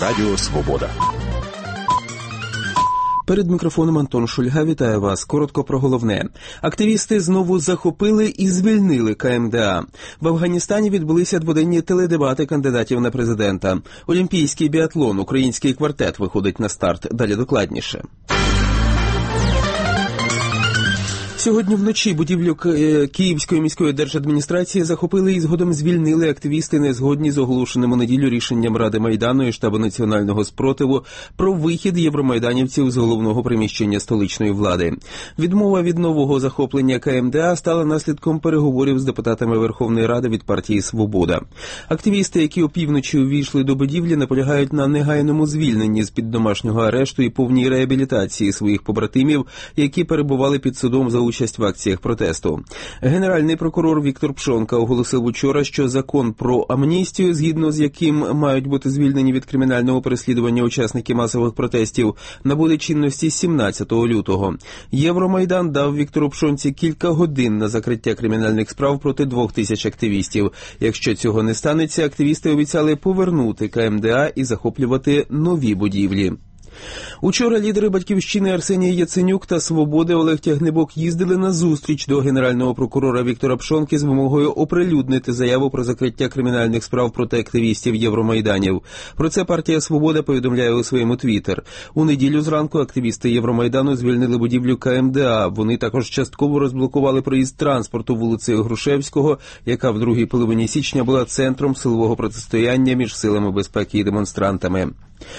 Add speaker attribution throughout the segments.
Speaker 1: Радіо Свобода.
Speaker 2: Перед мікрофоном Антон Шульга вітає вас. Коротко про головне. Активісти знову захопили і звільнили КМДА. В Афганістані відбулися дводенні теледебати кандидатів на президента. Олімпійський біатлон, український квартет виходить на старт. Далі докладніше. Сьогодні вночі будівлю Київської міської держадміністрації захопили і згодом звільнили активісти, не згодні з оголошеним у неділю рішенням Ради Майдану і штабу національного спротиву про вихід євромайданівців з головного приміщення столичної влади. Відмова від нового захоплення КМДА стала наслідком переговорів з депутатами Верховної Ради від партії «Свобода». Активісти, які опівночі увійшли до будівлі, наполягають на негайному звільненні з-під домашнього арешту і повній реабілітації своїх побратимів, які перебували під судом за участь в акціях протесту. Генеральний прокурор Віктор Пшонка оголосив учора, що закон про амністію, згідно з яким мають бути звільнені від кримінального переслідування учасники масових протестів, набуде чинності 17 лютого. Євромайдан дав Віктору Пшонці кілька годин на закриття кримінальних справ проти 2000 активістів. Якщо цього не станеться, активісти обіцяли повернути КМДА і захоплювати нові будівлі. Учора лідери «Батьківщини» Арсеній Яценюк та «Свободи» Олег Тягнибок їздили на зустріч до генерального прокурора Віктора Пшонки з вимогою оприлюднити заяву про закриття кримінальних справ проти активістів Євромайданів. Про це партія «Свобода» повідомляє у своєму твіттер. У неділю зранку активісти Євромайдану звільнили будівлю КМДА. Вони також частково розблокували проїзд транспорту вулицею Грушевського, яка в другій половині січня була центром силового протистояння між силами безпеки і демонстрантами.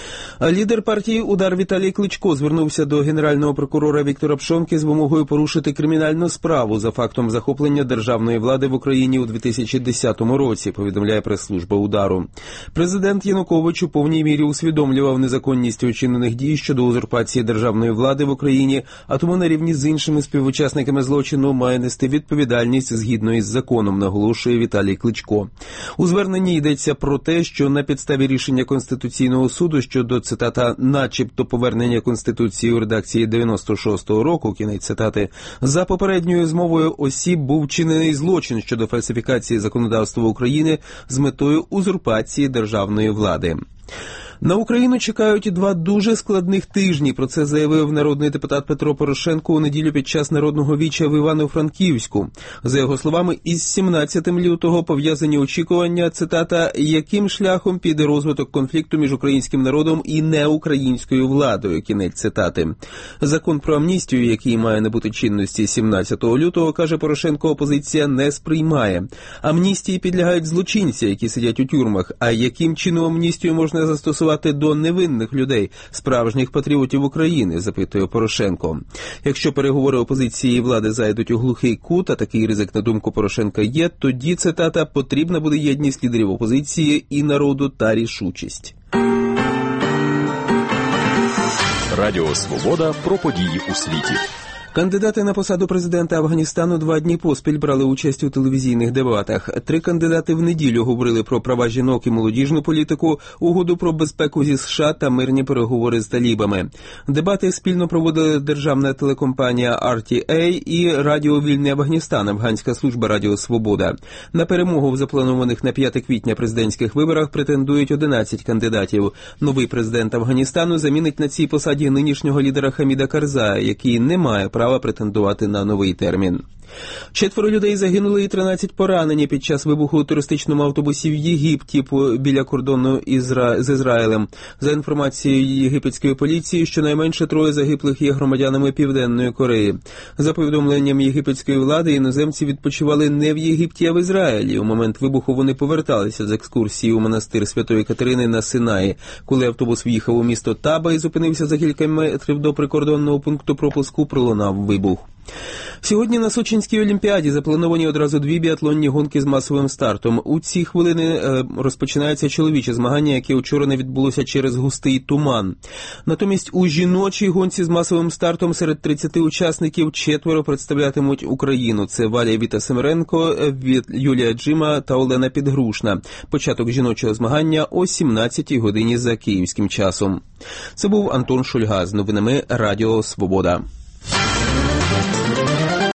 Speaker 2: Лідер партії «Удар» Віталій Кличко звернувся до генерального прокурора Віктора Пшонки з вимогою порушити кримінальну справу за фактом захоплення державної влади в Україні у 2010 році, повідомляє прес-служба «Удару». Президент Янукович у повній мірі усвідомлював незаконність вчинених дій щодо узурпації державної влади в Україні, а тому на рівні з іншими співучасниками злочину має нести відповідальність згідно із законом, наголошує Віталій Кличко. У зверненні йдеться про те, що на підставі рішення Конституційного суду щодо, цитата, начебто повернення Конституції у редакції 96-го року, кінець цитати, за попередньою змовою осіб був вчинений злочин щодо фальсифікації законодавства України з метою узурпації державної влади. На Україну чекають 2 дуже складних тижні. Про це заявив народний депутат Петро Порошенко у неділю під час народного віча в Івано-Франківську. За його словами, із 17 лютого пов'язані очікування, цитата, яким шляхом піде розвиток конфлікту між українським народом і неукраїнською владою, кінець цитати. Закон про амністію, який має набути чинності 17 лютого, каже Порошенко, опозиція не сприймає. Амністії підлягають злочинці, які сидять у тюрмах. А яким чином амністію можна застосувати до невинних людей, справжніх патріотів України, запитує Порошенко. Якщо переговори опозиції і влади зайдуть у глухий кут, а такий ризик, на думку Порошенка, є, тоді, цитата, потрібна буде єдність лідерів опозиції і народу та рішучість.
Speaker 1: Радіо Свобода про події у світі.
Speaker 2: Кандидати на посаду президента Афганістану 2 дні поспіль брали участь у телевізійних дебатах. 3 кандидати в неділю говорили про права жінок і молодіжну політику, угоду про безпеку зі США та мирні переговори з талібами. Дебати спільно проводили державна телекомпанія RTA і Радіо Вільний Афганістан, афганська служба Радіо Свобода. На перемогу в запланованих на 5 квітня президентських виборах претендують 11 кандидатів. Новий президент Афганістану замінить на цій посаді нинішнього лідера Хаміда Карзая, який не має права претендувати на новий термін. 4 людей загинули і 13 поранені під час вибуху у туристичному автобусі в Єгипті біля кордону з Ізраїлем. За інформацією єгипетської поліції, щонайменше 3 загиблих є громадянами Південної Кореї. За повідомленням єгипетської влади, іноземці відпочивали не в Єгипті, а в Ізраїлі. У момент вибуху вони поверталися з екскурсії у монастир Святої Катерини на Синаї. Коли автобус в'їхав у місто Таба і зупинився за кілька метрів до прикордонного пункту пропуску, пролунав вибух. Сьогодні на Сочинській Олімпіаді заплановані одразу 2 біатлонні гонки з масовим стартом. У ці хвилини розпочинається чоловіче змагання, яке вчора не відбулося через густий туман. Натомість у жіночій гонці з масовим стартом серед 30 учасників 4 представлятимуть Україну. Це Валя Віта-Семеренко, Юлія Джима та Олена Підгрушна. Початок жіночого змагання о 17-й годині за київським часом. Це був Антон Шульга з новинами Радіо Свобода.